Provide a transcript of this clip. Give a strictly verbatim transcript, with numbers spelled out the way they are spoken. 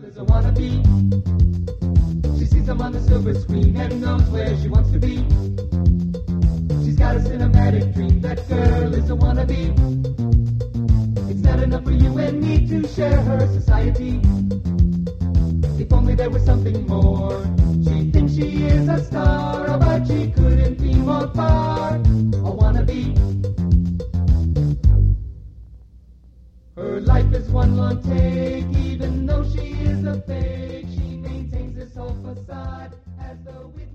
is a wannabe. She sees him on the silver screen and knows where she wants to be. She's got a cinematic dream. That girl is a wannabe. It's not enough for you and me to share her society. If only there was something more. She thinks she is a star, but she couldn't be more far. A wannabe. Her life is one long take. Even though she is a fake, she maintains this whole facade as though it